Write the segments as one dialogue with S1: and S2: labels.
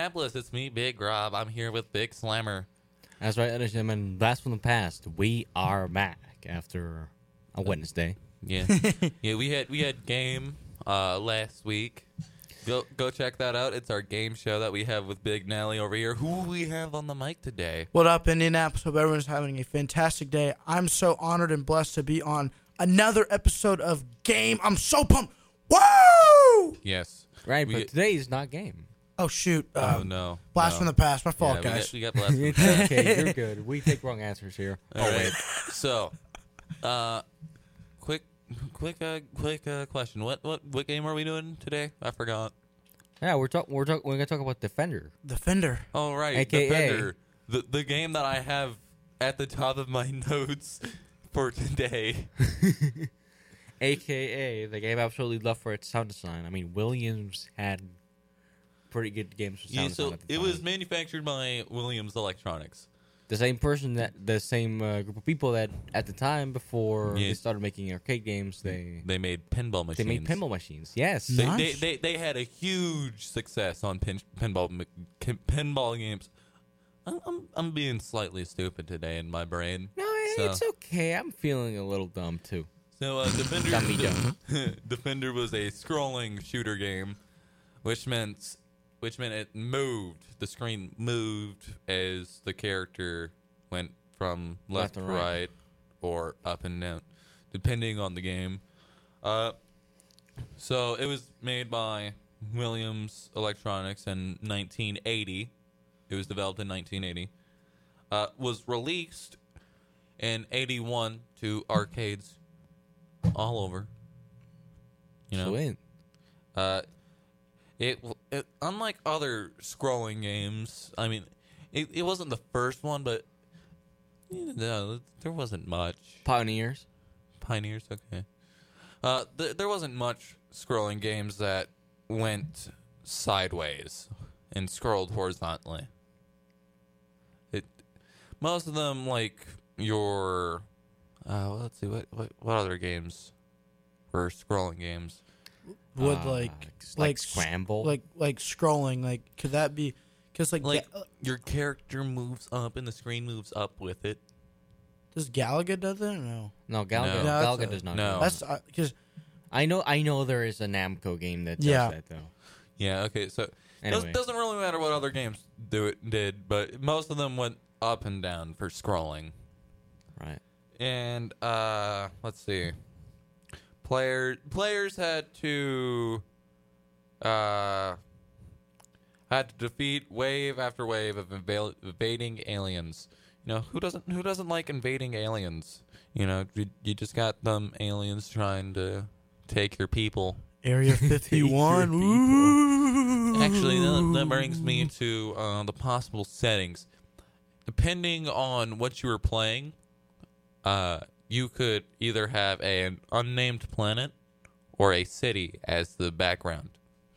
S1: Indianapolis. It's me, Big Rob. I'm here with Big Slammer.
S2: That's right, ladies and gentlemen. Blast from the past. We are back after a Wednesday.
S1: Yeah, yeah. We had game last week. Go check that out. It's our game show that we have with Big Nally over here. Who we have on the mic today?
S3: What up, Indianapolis? Hope everyone's having a fantastic day. I'm so honored and blessed to be on another episode of Game. I'm so pumped. Woo!
S1: Yes.
S2: Right, but today is not game.
S3: Oh, shoot.
S1: Oh, no.
S3: Blast
S1: No.
S3: from the past. My fault,
S1: Yeah,
S3: guys.
S1: we got blessed.
S2: It's okay, you're good. We take wrong answers here.
S1: All right. So, quick question. What game are we doing today? I forgot.
S2: Yeah, we're gonna talk about Defender.
S3: Defender.
S1: Oh, right.
S2: AKA.
S1: Defender. The game that I have at the top of my notes for today.
S2: AKA the game I absolutely love for its sound design. I mean, Williams had pretty good games for sound
S1: Yeah,
S2: design
S1: so
S2: at the
S1: it
S2: time.
S1: was manufactured by Williams Electronics.
S2: The same group of people that at the time before
S1: Yeah.
S2: they started making arcade games, they
S1: made pinball machines.
S2: made pinball machines. Yes.
S3: Nice.
S1: They had a huge success on pinball games. I'm being slightly stupid today in my brain.
S2: No,
S1: So-
S2: it's okay. I'm feeling a little dumb too.
S1: So Defender
S2: Dummy dumb.
S1: Defender was a scrolling shooter game, which meant it moved. The screen moved as the character went from left to
S2: and right.
S1: right or up and down, depending on the game. So it was made by Williams Electronics in 1980. It was developed in 1980. Was released in 81 to arcades all over. You know,
S2: Sweet.
S1: It unlike other scrolling games. I mean, it wasn't the first one, but no, there wasn't much.
S2: Pioneers.
S1: Pioneers, okay. There wasn't much scrolling games that went sideways and scrolled horizontally. Most of them, like your, let's see, what other games were scrolling games?
S3: Would
S2: like Scramble.
S3: like scrolling, like could that be? Because
S1: Like your character moves up and the screen moves up with it.
S3: does Galaga do that? Or no,
S2: No, Galaga.
S1: No.
S2: Galaga does not.
S1: No.
S2: do
S3: that's
S2: that.
S3: because
S2: I know there is a Namco game that does
S3: Yeah.
S2: that though.
S1: Yeah, okay, so
S2: Anyway.
S1: doesn't really matter what other games did, but most of them went up and down for scrolling.
S2: Right.
S1: And let's see. Players had to defeat wave after wave of invading aliens. You know, who doesn't like invading aliens? You know, you just got them aliens trying to take your people.
S3: Area 51.
S2: people.
S3: Ooh.
S1: Actually, that brings me to the possible settings. Depending on what you were playing, you could either have an unnamed planet or a city as the background.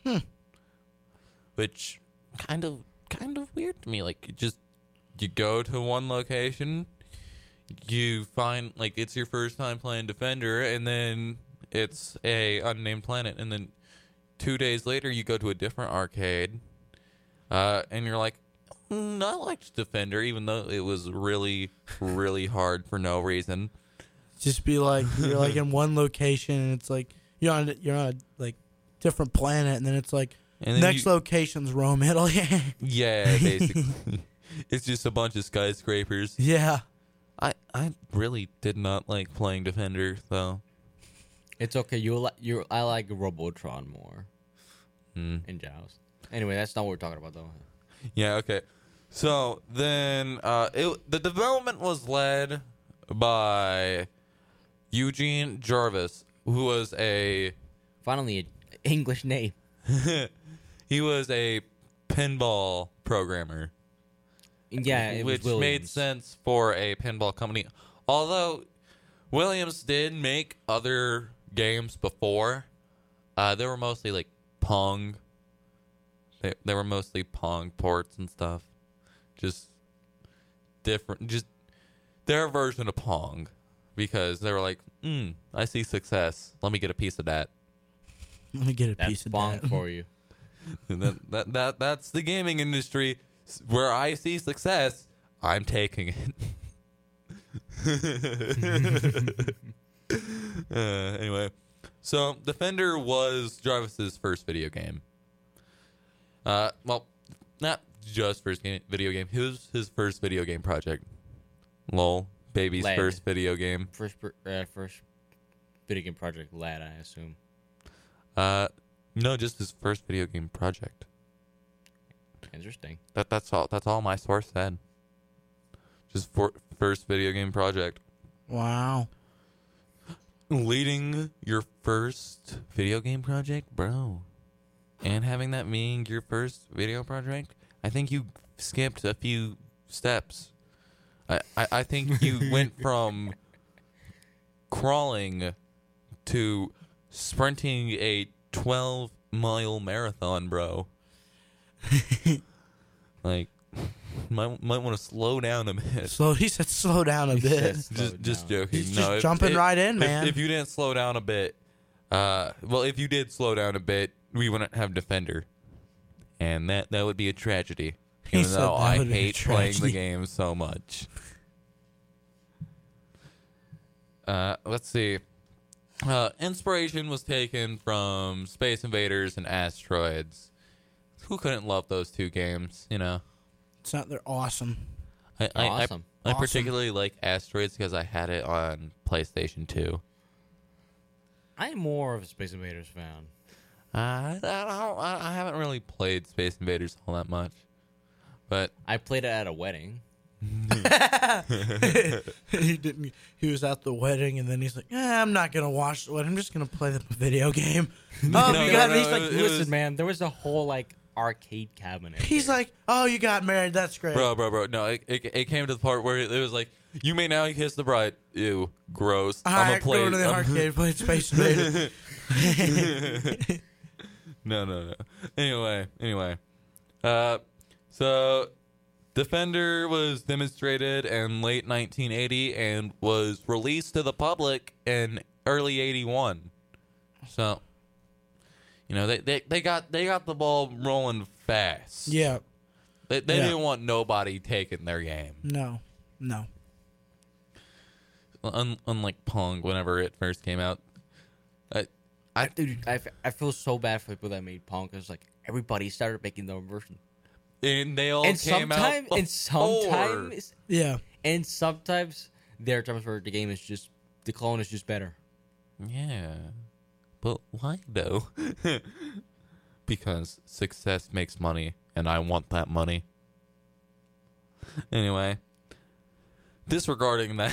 S1: Which kind of weird to me. Like, you go to one location, you find, like, it's your first time playing Defender, and then it's a unnamed planet, and then 2 days later you go to a different arcade, and you're like, I liked Defender, even though it was really, really hard for no reason.
S3: Just be like you're like in one location and it's like you're on a like different planet and then it's like
S1: And then
S3: next location's Rome, Italy.
S1: Yeah, basically. It's just a bunch of skyscrapers.
S3: Yeah.
S1: I really did not like playing Defender, though.
S2: It's okay. I like Robotron more. In Joust. Anyway, that's not what we're talking about though.
S1: Yeah, okay. So then the development was led by Eugene Jarvis, who was
S2: Finally, an English name.
S1: he was a pinball programmer.
S2: Yeah, it
S1: which
S2: was Williams.
S1: made sense for a pinball company. Although Williams did make other games before, they were mostly like Pong. They were mostly Pong ports and stuff. Just different, just their version of Pong, because they were like, I see success. Let me get a piece of that.
S3: Let me get a
S2: That's
S3: piece of
S2: bonk
S3: that.
S2: for you.
S1: And that's the gaming industry where I see success. I'm taking it. Anyway, so Defender was Jarvis's first video game. Well, not just video game. It was his first video game project. Lol, baby's
S2: Lad.
S1: first video game.
S2: First video game project, lad, I assume.
S1: No, just his first video game project.
S2: Interesting.
S1: That's all my source said. Just first video game project.
S3: Wow.
S1: Leading your first video game project, bro, and having that being your first video project, I think you skipped a few steps. I think you went from crawling to sprinting a 12-mile marathon, bro. Like, might want to slow down a bit.
S3: He said slow down a bit.
S1: Just joking.
S3: He's
S1: No,
S3: just
S1: if-
S3: jumping right in, man.
S1: If you didn't slow down a bit, well, if you did slow down a bit, we wouldn't have Defender, and that would be a tragedy.
S3: He
S1: Even
S3: said
S1: though
S3: that
S1: I
S3: would be a
S1: hate playing the
S3: tragedy.
S1: game so much. Let's see. Inspiration was taken from Space Invaders and Asteroids. Who couldn't love those two games? You know.
S3: They're awesome.
S2: Awesome.
S1: I
S3: Awesome.
S1: particularly like Asteroids because I had it on PlayStation 2.
S2: I'm more of a Space Invaders fan.
S1: I haven't really played Space Invaders all that much, but
S2: I played it at a wedding.
S3: He didn't. He was at the wedding, and then he's like, "I'm not gonna watch the wedding. I'm just gonna play the video game." Oh,
S1: No,
S3: you got.
S1: no,
S3: He's
S1: no,
S3: like,
S1: it
S2: Listen,
S1: was-
S2: man, there was a whole like arcade cabinet.
S3: he's
S2: there.
S3: like, "Oh, you got married. That's great."
S1: bro. No, it came to the part where it was like, you may now kiss the bride. Ew, gross.
S3: All
S1: I'm
S3: right,
S1: a play.
S3: go to the arcade, play Space Invaders.
S1: No. Anyway. So Defender was demonstrated in late 1980 and was released to the public in early 81. So, you know, they got the ball rolling fast.
S3: Yeah.
S1: They
S3: Yeah.
S1: didn't want nobody taking their game.
S3: No.
S1: Unlike Pong, whenever it first came out.
S2: Dude, I feel so bad for people that made Pong because like everybody started making their own version.
S1: And they all
S2: And
S1: came out
S2: sometimes
S3: Yeah.
S2: and sometimes there are times where the game is just the clone is just better.
S1: Yeah. But why though? Because success makes money and I want that money. Anyway, disregarding that,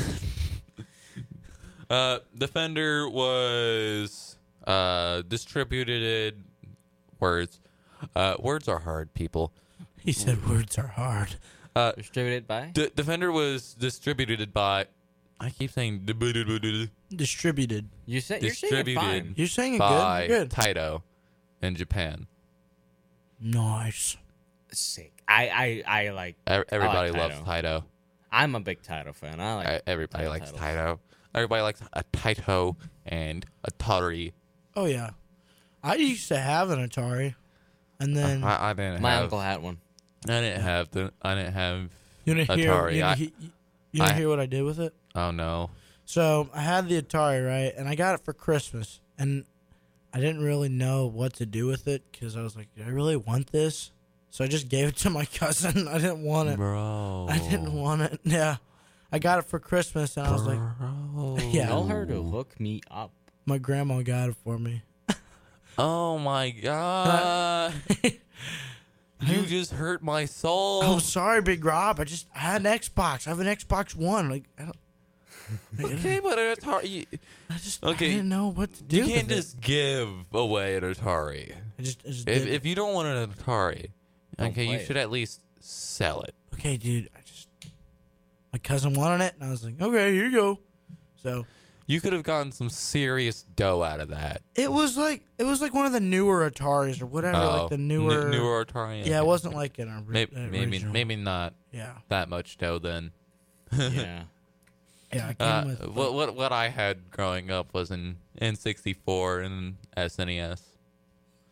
S1: Defender was distributed. Words are hard, people.
S3: He said words are hard.
S2: Distributed by
S1: Defender was distributed by. I keep saying
S3: Distributed.
S2: you're saying it fine.
S3: You're saying it
S1: by
S3: good. Good.
S1: Taito in Japan.
S3: Nice.
S2: Sick. I like.
S1: Everybody
S2: I like
S1: loves Taito.
S2: I'm a big Taito fan. I like.
S1: Everybody
S2: Taito
S1: likes
S2: titles.
S1: Taito. Everybody likes a Taito and Atari.
S3: Oh yeah. I used to have an Atari, and then
S1: I didn't
S2: My
S1: have.
S2: uncle had one.
S1: I didn't have.
S3: you didn't hear.
S1: Atari.
S3: You didn't hear what I did with it.
S1: Oh no.
S3: So I had the Atari, right, and I got it for Christmas, and I didn't really know what to do with it because I was like, "Do I really want this?" So I just gave it to my cousin. I didn't want it.
S1: Bro.
S3: I didn't want it. Yeah, I got it for Christmas, and I was like,
S1: Bro.
S3: Yeah.
S2: Tell her to hook me up.
S3: my grandma got it for me.
S1: Oh my god. You just hurt my soul.
S3: Oh, sorry, Big Rob. I had an Xbox. I have an Xbox One. Like, I don't.
S1: Okay, but an Atari.
S3: I just
S1: Okay,
S3: I didn't know what to do.
S1: You can't
S3: with
S1: just give away an Atari.
S3: it. I just did.
S1: If you don't want an Atari,
S2: Don't
S1: okay, you
S2: play it.
S1: should at least sell it.
S3: Okay, dude. My cousin wanted it, and I was like, okay, here you go. So
S1: You could have gotten some serious dough out of that.
S3: it was like one of the newer Ataris or whatever, like the newer.
S1: newer Atari.
S3: Yeah, it wasn't like an
S1: Maybe
S3: original.
S1: maybe not
S3: Yeah,
S1: that much dough then.
S2: Yeah.
S3: yeah. It came with,
S1: What I had growing up was an N64 and SNES.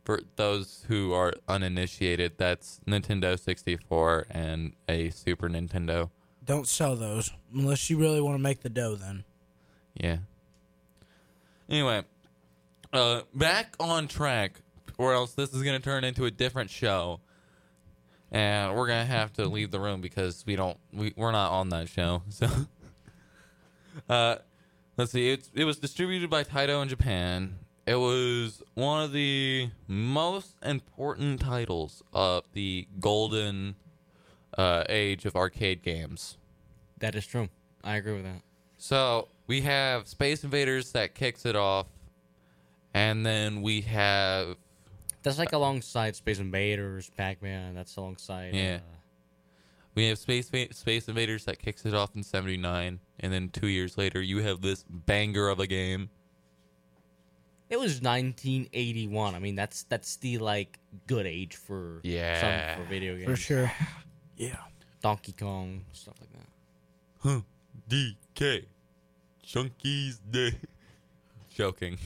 S1: for those who are uninitiated, that's Nintendo 64 and a Super Nintendo.
S3: Don't sell those unless you really want to make the dough. Then.
S1: Yeah. Anyway, back on track, or else this is going to turn into a different show, and we're going to have to leave the room because we're not on that show. So, let's see. It was distributed by Taito in Japan. It was one of the most important titles of the golden age of arcade games.
S2: That is true. I agree with that.
S1: So we have Space Invaders that kicks it off, and then we have
S2: That's like alongside Space Invaders, Pac-Man. That's alongside.
S1: Yeah. We have Space Invaders that kicks it off in '79, and then 2 years later, you have this banger of a game.
S2: It was 1981. I mean, that's the like good age for for video games.
S3: For sure. Yeah.
S2: Donkey Kong, stuff like that.
S1: Huh. DK. Chunky's Day. Joking.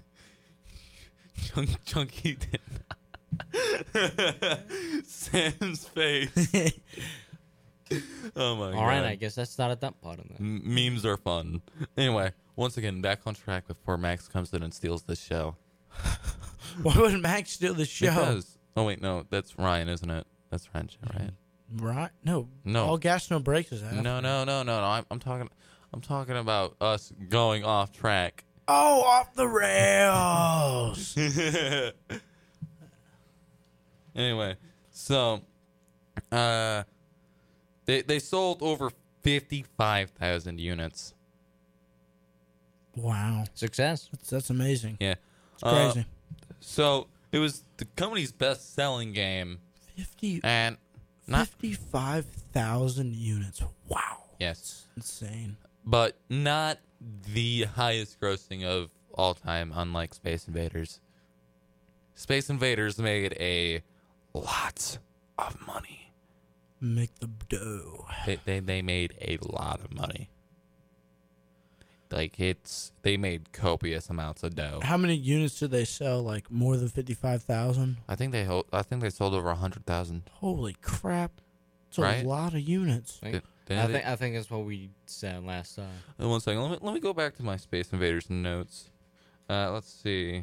S1: Chunky did not. Sam's face. Oh my god.
S2: All right, I guess that's not a dump pot on that.
S1: Memes are fun. Anyway, once again, back on track before Max comes in and steals this show.
S3: Why would Max steal the show?
S1: Because, oh wait, no, that's Ryan, isn't it? That's Ryan's show, right?
S3: Right? No.
S1: No.
S3: All gas, no brakes is after.
S1: No. I'm talking about us going off track.
S3: Oh, off the rails.
S1: Anyway, so they sold over 55,000 units.
S3: Wow.
S2: Success.
S3: That's amazing.
S1: Yeah.
S3: It's crazy.
S1: So it was the company's best-selling game,
S3: 55,000 units. Wow.
S1: yes,
S3: Insane.
S1: but not the highest grossing of all time, unlike Space Invaders. Space Invaders made a lot of money.
S3: Make the dough.
S1: They made a lot of money. Like they made copious amounts of dough.
S3: How many units did they sell? Like more than 55,000?
S1: I think they sold over 100,000.
S3: Holy crap. It's
S1: Right?
S3: a lot of units.
S2: I think that's what we said last time.
S1: One second. Let me go back to my Space Invaders notes. Let's see.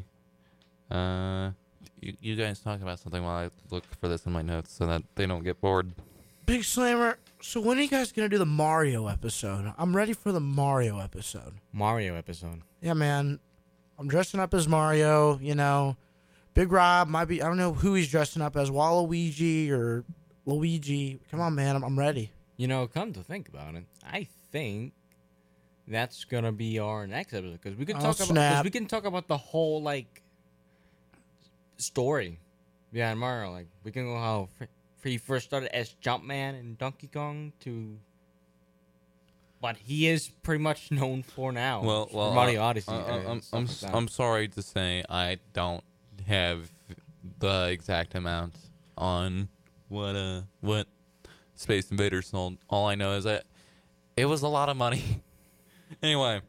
S1: You guys talk about something while I look for this in my notes so that they don't get bored.
S3: Big Slammer, so when are you guys going to do the Mario episode? I'm ready for the Mario episode.
S2: Mario episode.
S3: Yeah, man. I'm dressing up as Mario, you know. Big Rob might be, I don't know who he's dressing up as, Waluigi or Luigi. Come on, man. I'm ready.
S2: You know, come to think about it, I think that's gonna be our next episode because we can talk about the whole like story behind Mario. Like we can go how he first started as Jumpman in Donkey Kong to what he is pretty much known for now.
S1: Well,
S2: for Mario Odyssey.
S1: I'm sorry to say I don't have the exact amount on what Space Invaders sold. All I know is that it was a lot of money. Anyway,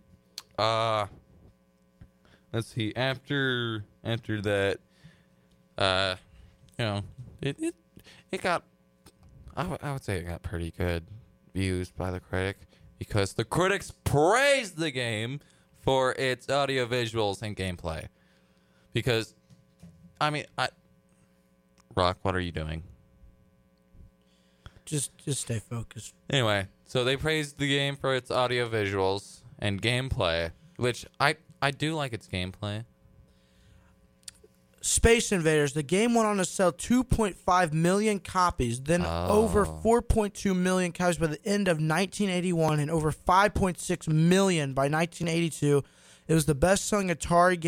S1: let's see. After that, you know, it got. I would say it got pretty good views by the critic because the critics praised the game for its audio visuals and gameplay. Because, I mean, Rock, what are you doing?
S3: Just stay focused.
S1: Anyway, so they praised the game for its audio visuals and gameplay, which I do like its gameplay.
S3: Space Invaders, the game went on to sell 2.5 million copies, then over 4.2 million copies by the end of 1981 and over 5.6 million by 1982. It was the best-selling Atari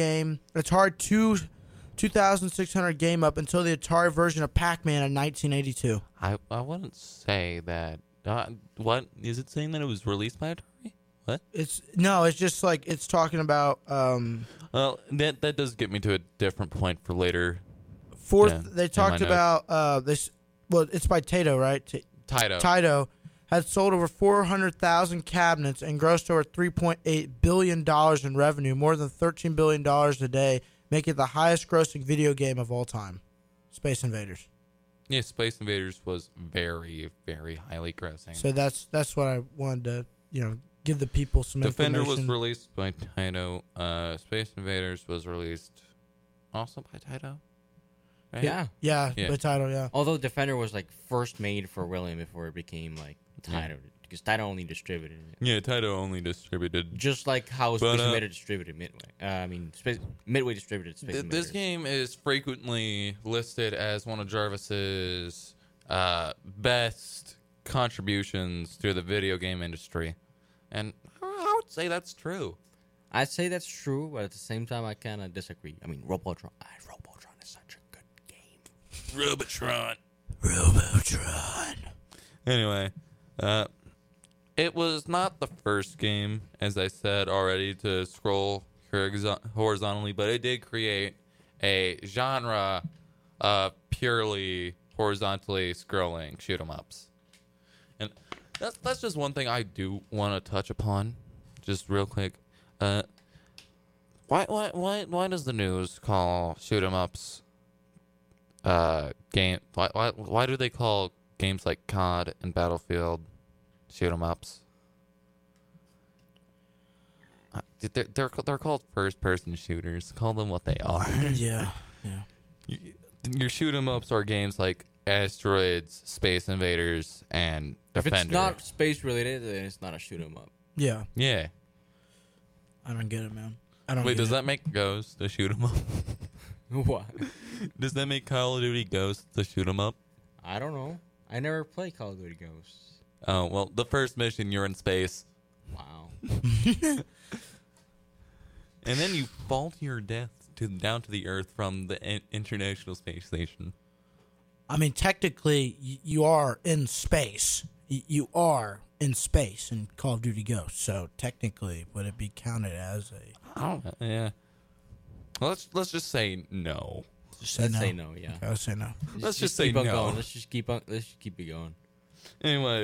S3: 2,600 game up until the Atari version of Pac-Man in 1982.
S1: I wouldn't say that. What is it saying that it was released by Atari? What?
S3: It's just like it's talking about.
S1: Well, that does get me to a different point for later.
S3: They talked about this. Well, it's by Taito, right?
S1: Taito.
S3: Taito had sold over 400,000 cabinets and grossed over $3.8 billion in revenue, more than $13 billion a day, make it the highest grossing video game of all time. Space Invaders.
S1: Yeah, Space Invaders was very, very highly grossing.
S3: So that's what I wanted to, give the people some
S1: Defender
S3: information.
S1: was released by Taito. Space Invaders was released also by Taito. Right?
S2: Yeah.
S3: Yeah,
S1: Yeah.
S3: the title, yeah.
S2: Although Defender was like first made for William before it became like
S1: Yeah.
S2: Taito, because Taito only distributed it.
S1: Yeah, Taito only distributed.
S2: Just like how
S1: But,
S2: Space Invader distributed Midway. Midway distributed Space Invaders.
S1: This game is frequently listed as one of Jarvis's best contributions to the video game industry, and I would say that's true.
S2: I'd say that's true, but at the same time, I kind of disagree. I mean, Robotron is such a good game.
S1: Robotron. Anyway, it was not the first game, as I said already, to scroll horizontally, but it did create a genre of purely horizontally scrolling shoot 'em ups, and that's just one thing I do want to touch upon, just real quick. Why does the news call shoot 'em ups game? Why do they call games like COD and Battlefield shoot 'em ups? They're called first person shooters. Call them what they are.
S3: Yeah.
S1: Your shoot 'em ups are games like Asteroids, Space Invaders, and
S2: If
S1: Defender.
S2: it's not space related, then it's not a shoot 'em up.
S3: Yeah.
S1: Yeah.
S3: I don't get it, man. I don't
S1: Wait,
S3: get
S1: does
S3: it.
S1: that make Ghost a shoot 'em up?
S2: What?
S1: Does that make Call of Duty Ghost a shoot 'em up?
S2: I don't know. I never played Call of Duty Ghosts.
S1: Oh, well, the first mission, you're in space.
S2: Wow.
S1: And then you fall to your death down to the Earth from the International Space Station.
S3: I mean, technically, you are in space. You are in space in Call of Duty Ghosts. So technically, would it be counted as a?
S1: I don't know. Yeah. Let's just say no.
S3: Just say
S2: Let's
S3: no.
S2: say no. Yeah.
S3: Okay, let's say no.
S1: Let's just say
S2: keep on
S1: no.
S2: going. Let's just keep on. Let's just keep it going.
S1: Anyway,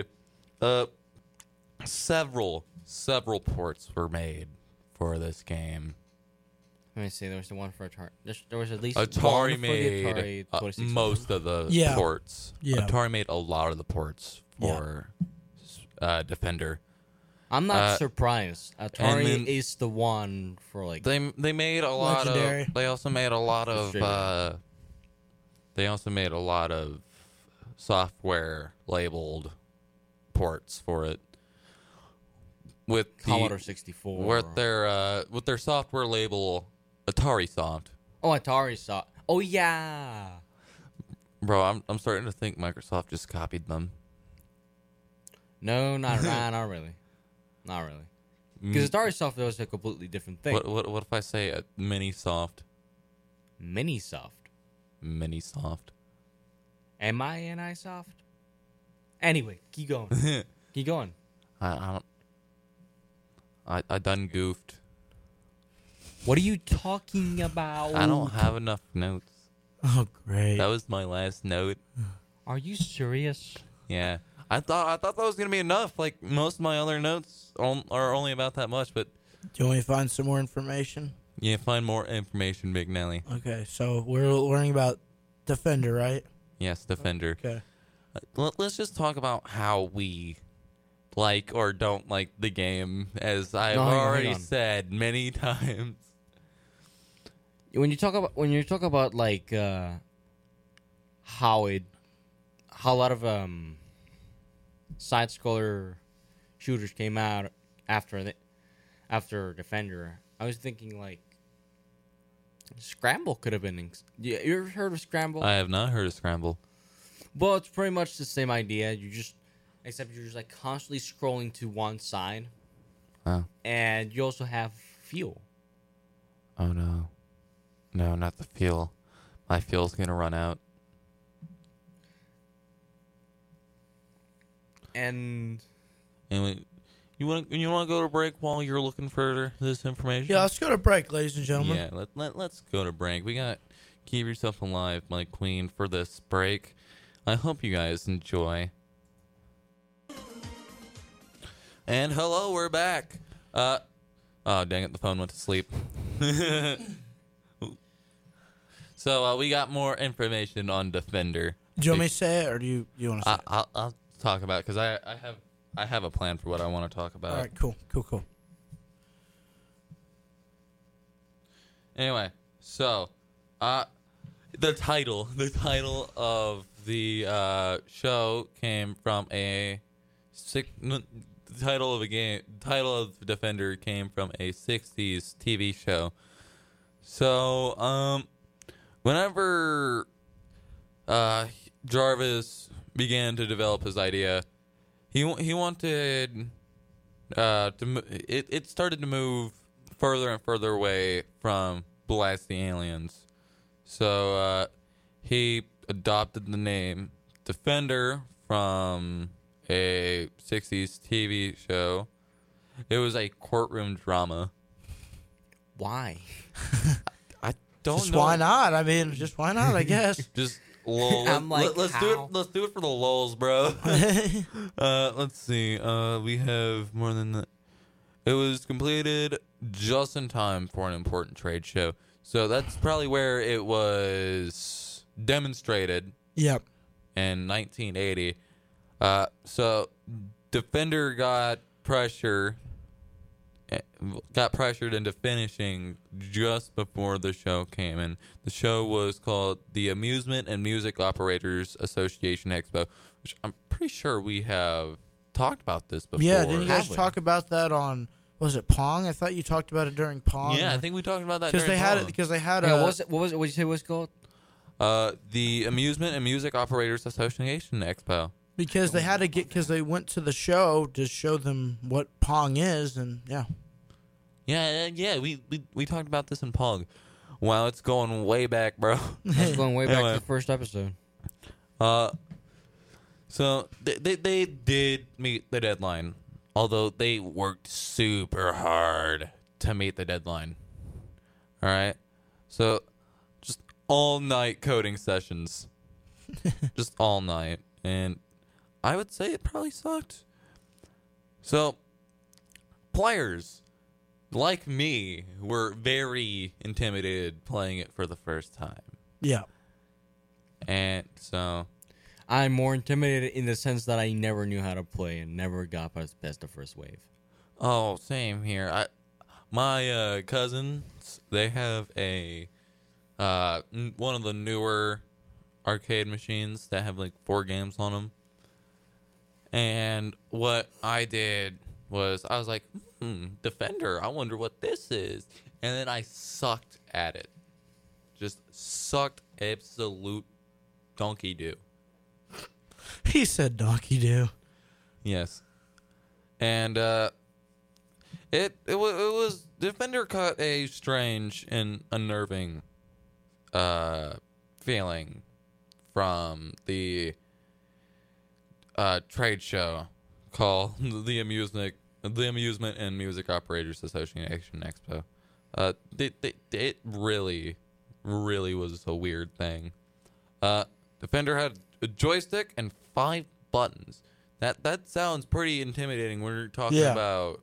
S1: several ports were made for this game.
S2: Let me see. There was the one for Atari. There was at least
S1: Atari
S2: one for
S1: made
S2: the Atari 2600.
S1: most of the
S3: Yeah.
S1: ports.
S3: Yeah.
S1: Atari made a lot of the ports for Defender.
S2: I'm not surprised. Atari
S1: then-
S2: is the one for like.
S1: They made a lot
S3: Legendary.
S1: of. They also made a lot of.
S2: Distributed.
S1: They also made a lot of software labeled ports for it. With
S2: Commodore 64.
S1: with their software label Atari Soft.
S2: Oh, Atari saw. Oh yeah.
S1: Bro, I'm starting to think Microsoft just copied them.
S2: No, not not really. Not really. Because Atari Soft was a completely different thing.
S1: What if I say a Minisoft?
S2: Minisoft.
S1: Minisoft.
S2: M-I-N-I soft? Anyway, keep going. Keep going.
S1: I done goofed.
S2: What are you talking about?
S1: I don't have enough notes.
S3: Oh, great.
S1: That was my last note.
S2: Are you serious?
S1: Yeah. I thought that was gonna be enough. Like most of my other notes are only about that much, but
S3: Do you want me to find some more information?
S1: yeah, find more information, Big Nelly.
S3: Okay, so we're learning about Defender, right?
S1: Yes, Defender.
S3: Okay.
S1: Let's just talk about how we like or don't like the game, as I've
S2: No, hang
S1: already
S2: on.
S1: said many times.
S2: When you talk about like how a lot of side scroller shooters came out after Defender, I was thinking like Scramble could have been. You ever heard of Scramble?
S1: I have not heard of Scramble.
S2: Well, it's pretty much the same idea. Except you're just like constantly scrolling to one side,
S1: Oh.
S2: and you also have fuel.
S1: Oh no. No, not the fuel. My fuel's gonna run out.
S2: And
S1: Anyway, you want to go to break while you're looking for this information?
S3: Yeah, let's go to break, ladies and gentlemen.
S1: Yeah, let's go to break. We got Keep Yourself Alive, my queen, for this break. I hope you guys enjoy. And hello, we're back. Oh, dang it, the phone went to sleep. So we got more information on Defender.
S3: Do you want me to say it, or do you want to say it?
S1: I'll talk about it because I have a plan for what I want to talk about.
S3: All right, cool.
S1: Anyway, so the title of the show came from the title of Defender came from a 60s TV show. So whenever Jarvis began to develop his idea, he wanted it started to move further and further away from Blast the Aliens. So he adopted the name Defender from a 60s TV show. It was a courtroom drama.
S2: Why?
S1: I don't
S3: Just
S1: know.
S3: why not? I mean, just why not? I guess.
S1: Just lol.
S2: I'm like,
S1: let's do it. Let's do it for the lulz, bro. Let's see. We have more than that. It was completed just in time for an important trade show. So that's probably where it was demonstrated
S3: Yep.
S1: in 1980. So Defender got pressured into finishing just before the show came in. The show was called the Amusement and Music Operators Association Expo, which I'm pretty sure we have talked about this before.
S3: Yeah, didn't you guys
S2: Have we?
S3: talk about that on, was it Pong? I thought you talked about it during Pong.
S1: Yeah, I think we talked about that
S3: because
S1: during
S3: they had
S1: Pong.
S3: it. Because they had
S2: Yeah,
S3: a.
S2: what was it? What did you say it was called?
S1: The Amusement and Music Operators Association Expo.
S3: Because they had to get, because they went to the show to show them what Pong is, and yeah.
S1: Yeah, we talked about this in Pong. Wow, it's going way back, bro.
S2: That's going way back
S1: Anyway.
S2: to the first episode.
S1: So they did meet the deadline, although they worked super hard to meet the deadline. All right, so just all night coding sessions, just all night, and I would say it probably sucked. So players like me were very intimidated playing it for the first time,
S3: Yeah.
S1: and so.
S2: I'm more intimidated in the sense that I never knew how to play and never got past the first wave.
S1: Oh, same here. My cousins, they have a one of the newer arcade machines that have like 4 games on them. And what I did was I was like, Defender, I wonder what this is. And then I sucked at it. Just sucked absolute donkey do.
S3: He said Donkey Do.
S1: Yes. And it was Defender caught a strange and unnerving feeling from the trade show called the Amusement and Music Operators Association Expo. It really was a weird thing. Defender had a joystick and 5 buttons. That sounds pretty intimidating when you're talking
S3: Yeah.
S1: about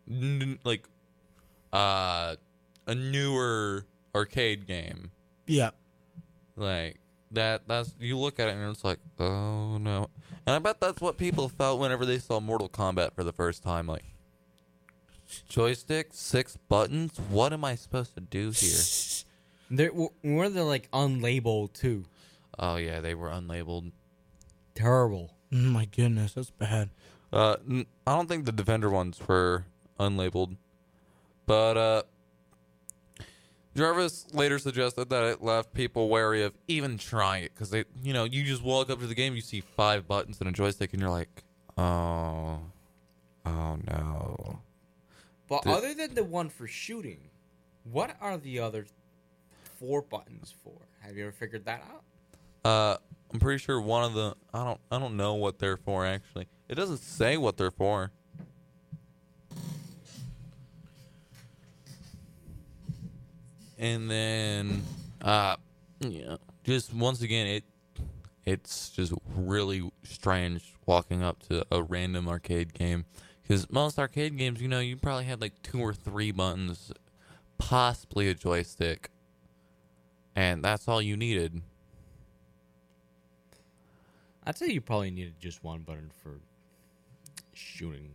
S1: a newer arcade game.
S3: Yeah.
S1: Like that's you look at it and it's like, oh no. And I bet that's what people felt whenever they saw Mortal Kombat for the first time. Like, joystick, 6 buttons. What am I supposed to do here?
S2: Were they like unlabeled too?
S1: Oh yeah, they were unlabeled.
S2: Terrible.
S3: Oh my goodness, that's bad.
S1: I don't think the Defender ones were unlabeled, but Jarvis later suggested that it left people wary of even trying it because you just walk up to the game, you see 5 buttons and a joystick, and you're like, oh no.
S2: But other than the one for shooting, what are the other 4 buttons for? Have you ever figured that out?
S1: I'm pretty sure one of the I don't know what they're for actually. It doesn't say what they're for. And then just once again it's just really strange walking up to a random arcade game because most arcade games, you probably had like 2 or 3 buttons, possibly a joystick. and that's all you needed.
S2: I'd say you probably needed just one button for shooting.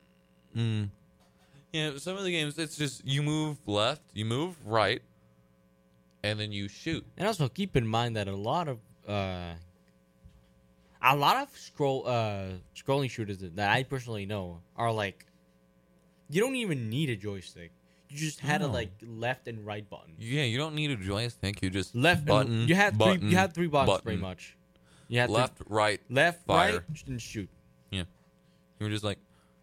S1: Yeah, some of the games it's just you move left, you move right, and then you shoot.
S2: And also keep in mind that a lot of scrolling shooters that I personally know are like you don't even need a joystick. You just had a
S1: No.
S2: like left and right button.
S1: Yeah, you don't need a joystick. You just
S2: Left
S1: button.
S2: and, you had
S1: button,
S2: three. You had three buttons
S1: button.
S2: pretty much. You had
S1: Left, right,
S2: left,
S1: fire.
S2: right, and shoot.
S1: Yeah, you were just like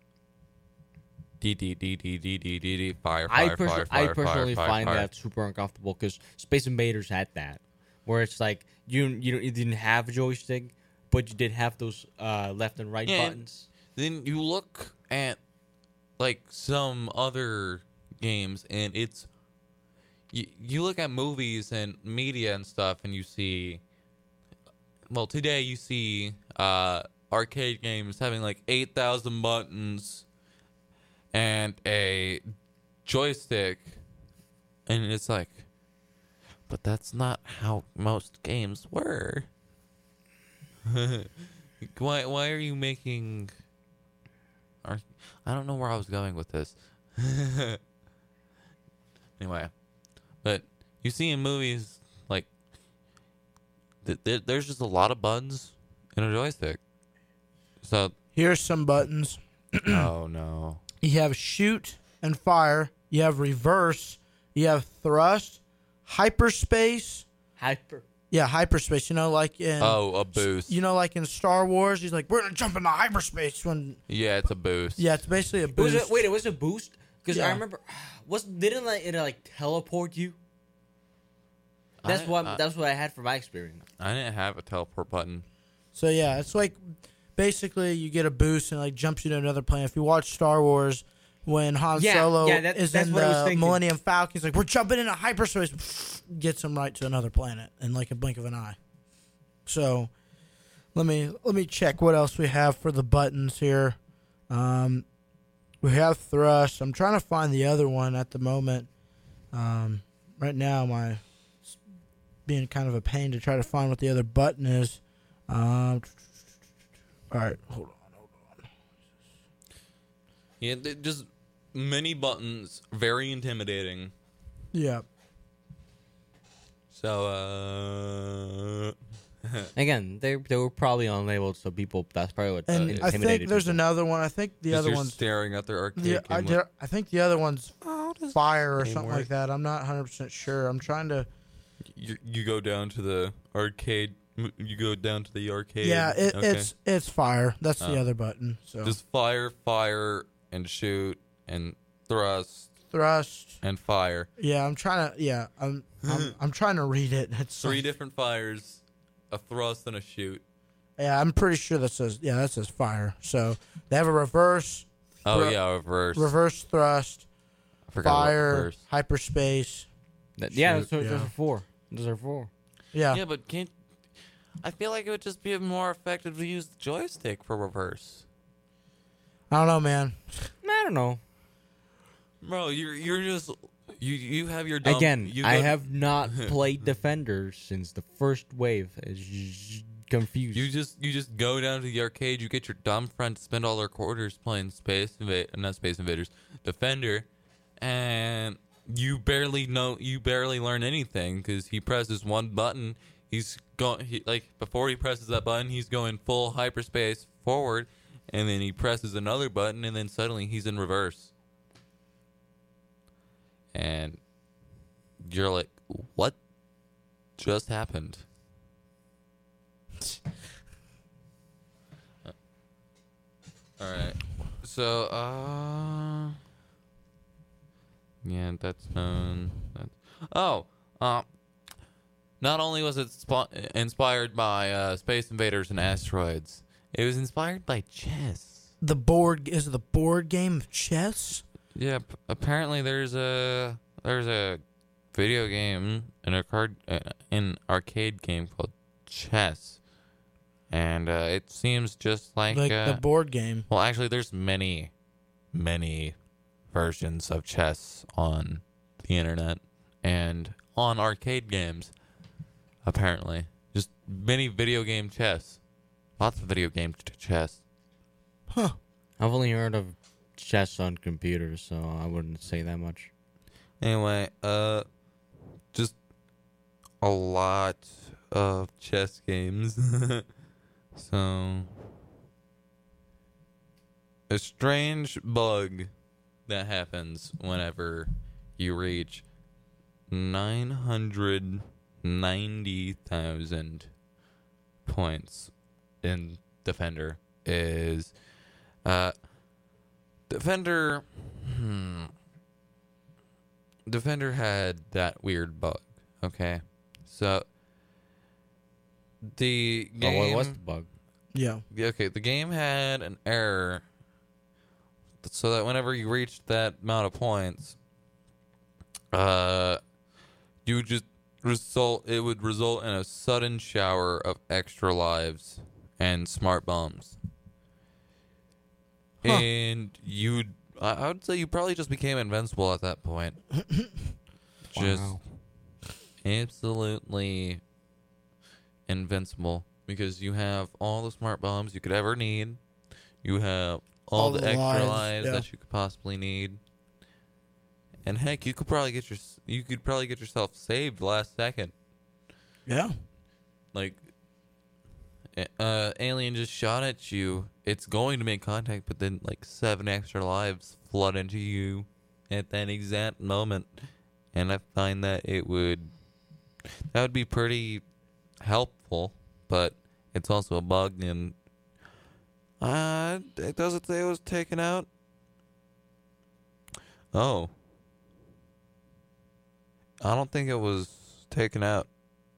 S1: D fire,
S2: I
S1: fire, fire,
S2: I
S1: fire,
S2: personally
S1: fire,
S2: find
S1: fire.
S2: that super uncomfortable because Space Invaders had that, where it's like you didn't have a joystick, but you did have those left and right
S1: Yeah.
S2: buttons.
S1: Then you look at like some other games, and it's you look at movies and media and stuff, and you see. Well, today you see arcade games having like 8,000 buttons and a joystick, and it's like, but that's not how most games were. Why are you making? I don't know where I was going with this. Anyway, but you see in movies like there's just a lot of buttons in a joystick. So
S3: Here's some buttons.
S1: oh no.
S3: You have shoot and fire. You have reverse. You have thrust, hyperspace. Hyperspace. You know, like in
S1: Oh, a boost.
S3: you know, like in Star Wars, he's like, we're gonna jump into hyperspace. When
S1: Yeah, it's a boost.
S3: yeah, it's basically a
S2: It
S3: boost.
S2: was a boost because I
S3: Yeah.
S2: remember didn't it teleport you? That's what I had from my experience.
S1: I didn't have a teleport button.
S3: So yeah, it's like basically you get a boost and like jumps you to another planet. If you watch Star Wars, when Han
S2: Yeah,
S3: Solo
S2: yeah,
S3: is
S2: that's
S3: in
S2: what I was
S3: the
S2: thinking.
S3: Millennium Falcon, he's like, we're jumping into hyperspace, gets him right to another planet in like a blink of an eye. So let me check what else we have for the buttons here. We have thrust. I'm trying to find the other one at the moment. Right now, my being kind of a pain to try to find what the other button is. All right, hold on.
S1: Yeah, just many buttons, very intimidating.
S3: Yeah.
S1: So
S2: Again, they were probably unlabeled, so people that's probably what
S3: And I
S2: intimidated
S3: think there's
S2: people.
S3: another one. I think the other
S1: you're
S3: one's
S1: staring at their arcade
S3: yeah,
S1: game.
S3: I think the other one's fire or
S1: game
S3: something
S1: work?
S3: like that. I'm not 100% sure. I'm trying to.
S1: You go down to the arcade. You go down to the arcade.
S3: Yeah,
S1: Okay.
S3: it's fire. That's the
S1: Oh.
S3: other button. So
S1: Just fire, and shoot, and thrust,
S3: thrust.
S1: and fire.
S3: Yeah, I'm trying to. Yeah, I'm trying to read it. It's
S1: Three
S3: like-
S1: different fires, a thrust, and a shoot.
S3: Yeah, I'm pretty sure that says fire. So they have a reverse,
S1: Oh yeah, reverse.
S3: thrust,
S1: I forgot about
S3: fire,
S1: reverse.
S3: hyperspace.
S2: Yeah,
S3: Shoot,
S2: those
S3: yeah.
S2: are four. Those are four.
S3: Yeah.
S1: Yeah, but can't. I feel like it would just be more effective to use the joystick for reverse.
S3: I don't know, man.
S2: I don't know.
S1: Bro, you're just you have your dumb,
S2: Again,
S1: you
S2: I
S1: go-
S2: have not played Defender since the first wave. It's confused.
S1: You just go down to the arcade. You get your dumb friend to spend all their quarters playing not Space Invaders, Defender, and you barely learn anything because he presses one button. He's going before he presses that button, he's going full hyperspace forward, and then he presses another button, and then suddenly he's in reverse. And you're like, what just happened? All right. So, yeah, that's known. Not only was it inspired by Space Invaders and Asteroids, it was inspired by chess.
S3: The board game of chess.
S1: Yeah, apparently there's a video game, an arcade game called Chess, and it seems just like
S3: the board game.
S1: well, actually, there's many versions of chess on the internet and on arcade games, apparently. Just mini video game chess. Lots of video game chess.
S3: Huh.
S2: I've only heard of chess on computers, so I wouldn't say that much.
S1: Anyway, just a lot of chess games. So, a strange bug that happens whenever you reach 990,000 points in Defender is Defender Defender had that weird bug. Okay, so the game.
S2: Oh, what was the bug?
S3: Yeah.
S1: Okay, the game had an error, so that whenever you reached that amount of points, you just it would result in a sudden shower of extra lives and smart bombs.
S3: Huh.
S1: And I would say you probably just became invincible at that point. Just
S2: Wow.
S1: absolutely invincible because you have all the smart bombs you could ever need. You have all the extra lives
S3: yeah.
S1: that you could possibly need. And heck, you could probably get yourself saved last second.
S3: Yeah.
S1: Like alien just shot at you. It's going to make contact, but then like 7 extra lives flood into you at that exact moment. And I find that that would be pretty helpful, but it's also a bug, and it doesn't say it was taken out. Oh, I don't think it was taken out.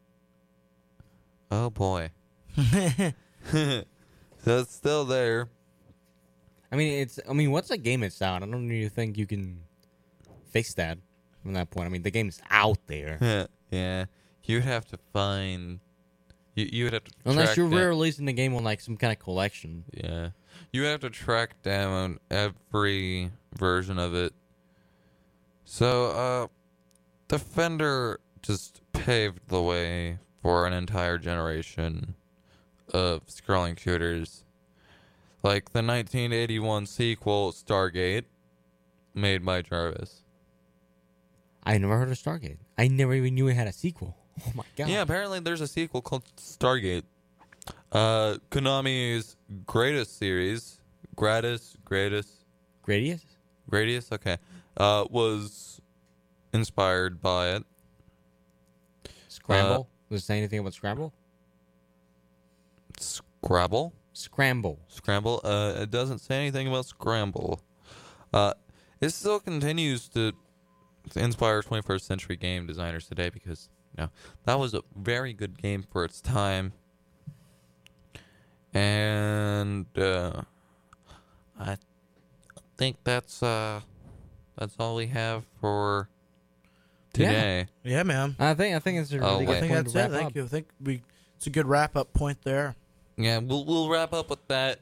S1: Oh boy. So it's still there.
S2: I mean, once a game is out, I don't really think you can fix that from that point. I mean, the game's out there.
S1: Yeah, you'd have to find. You would have to
S2: Unless you're
S1: down-
S2: re-releasing the game on like some kind of collection.
S1: Yeah, you would have to track down every version of it. So, Defender just paved the way for an entire generation of scrolling shooters, like the 1981 sequel Stargate, made by Jarvis.
S2: I never heard of Stargate. I never even knew it had a sequel. Oh my god.
S1: Yeah, apparently there's a sequel called Stargate. Konami's greatest series, Gradius,
S2: Gradius?
S1: okay, was inspired by it.
S2: Scramble? Does it say anything about Scramble?
S1: Scrabble?
S2: Scramble.
S1: Scramble? It doesn't say anything about Scramble. It still continues to inspire 21st century game designers today because, that was a very good game for its time. And, I think that's all we have for today.
S3: Yeah, man.
S2: I think it's a really
S1: wait.
S2: good
S3: I think
S2: point
S3: that's
S2: to
S3: it.
S2: wrap
S3: Thank
S2: up.
S3: you. I think it's a good wrap up point there.
S1: Yeah, we'll wrap up with that.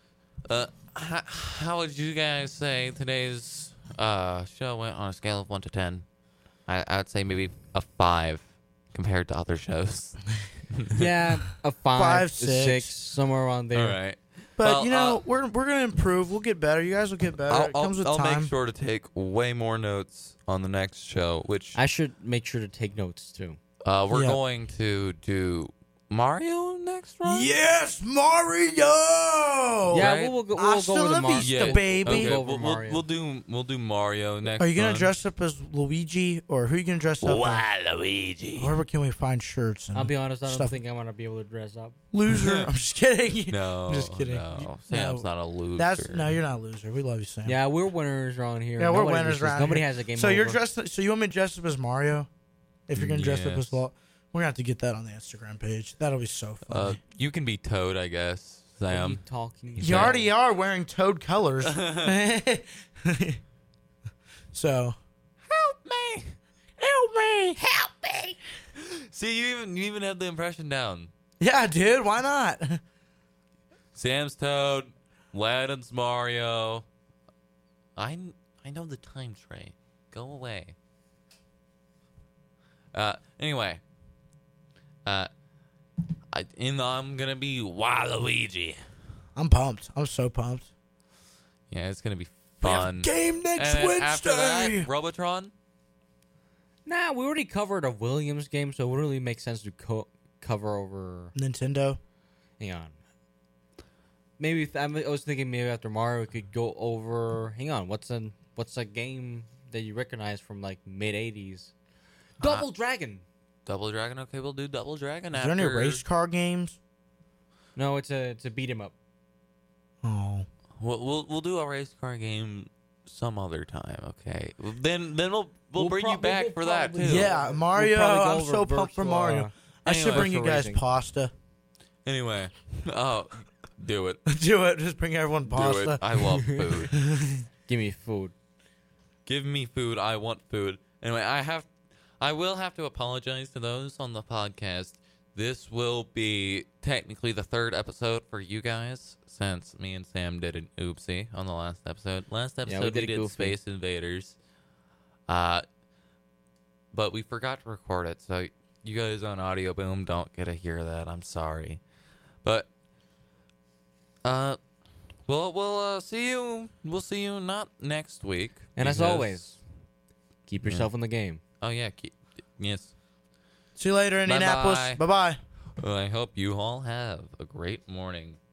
S1: How would you guys say today's show went on a scale of 1 to 10? I would say maybe a 5 compared to other shows.
S2: Yeah, a 5,
S3: Five,
S2: a 6,
S3: 6.
S2: somewhere around there.
S1: All right.
S3: But
S1: Well,
S3: we're gonna improve. We'll get better. You guys will get better. It comes with
S1: I'll
S3: time.
S1: make sure to take way more notes on the next show, which
S2: I should make sure to take notes too.
S1: we're
S3: Yeah.
S1: going to do Mario next round.
S3: Yes, Mario.
S2: Yeah,
S1: right?
S2: we'll go
S3: Hasta
S2: over the
S3: la
S2: Mario.
S3: vista, baby.
S1: Okay,
S2: Go over
S1: we'll
S2: Mario.
S1: do Mario next.
S3: Are you gonna
S1: month.
S3: dress up as Luigi, or who are you gonna dress up as?
S1: Luigi?
S3: Where can we find shirts? And
S2: I'll be honest, I don't
S3: stuff?
S2: think I'm gonna be able to dress up.
S3: Loser. I'm just kidding.
S1: No,
S3: I'm just kidding.
S1: No, Sam's not a loser.
S3: You're not a loser. We love you, Sam.
S2: Yeah, we're winners around here.
S3: Yeah, we're
S2: Nobody
S3: winners
S2: wishes-
S3: around
S2: Nobody
S3: here.
S2: has a game
S3: So
S2: over.
S3: you're dressed. So you want me to dress up as Mario? If you're gonna dress up as
S1: Yes.
S3: well, we're gonna have to get that on the Instagram page. That'll be so funny.
S1: You can be Toad, I guess,
S2: What are you
S1: Sam.
S2: talking.
S3: You already are wearing Toad colors. So
S1: Help me!
S3: help me.
S1: Help me! See, you even have the impression down.
S3: Yeah, dude. Why not?
S1: Sam's Toad, Aladdin's Mario. I know the time tray. Go away. Anyway, I'm gonna be Waluigi.
S3: I'm pumped. I'm so pumped.
S1: Yeah, it's gonna be
S3: We have
S1: fun.
S3: game next
S1: And then
S3: Wednesday.
S1: after that, Robotron.
S2: Nah, we already covered a Williams game, so it wouldn't really make sense to cover over.
S3: Nintendo.
S2: Hang on. Maybe I was thinking maybe after Mario we could go over. Hang on, what's a game that you recognize from like mid '80s? Double Dragon.
S1: Double Dragon. Okay, we'll do Double Dragon.
S3: Is
S1: after
S3: there any race car games?
S2: No, it's a beat 'em up.
S3: Oh.
S1: We'll do a race car game some other time. Okay. Then we'll bring you back for that too.
S3: Yeah, Mario.
S2: probably go
S3: I'm
S2: over
S3: so pumped for
S2: virtual,
S3: Mario. I should
S1: anyway,
S3: bring you
S2: virtual
S3: guys
S2: racing.
S3: pasta.
S1: Anyway, oh, do it.
S3: Do it. Just bring everyone
S1: Do
S3: pasta.
S1: it. I love food.
S2: Give me food.
S1: Give me food. I want food. Anyway, I will have to apologize to those on the podcast. This will be technically the third episode for you guys, since me and Sam did an oopsie on the last episode. Last episode
S2: did
S1: we
S2: a
S1: did
S2: goofy.
S1: Space Invaders. But we forgot to record it, so you guys on Audio Boom don't get to hear that. I'm sorry. But we'll see you. We'll see you not next week.
S2: And as
S1: because-
S2: always, keep yourself in the game.
S1: Oh yeah, yes.
S3: See you later, Indianapolis.
S1: Bye-bye.
S3: Bye bye.
S1: Well, I hope you all have a great morning.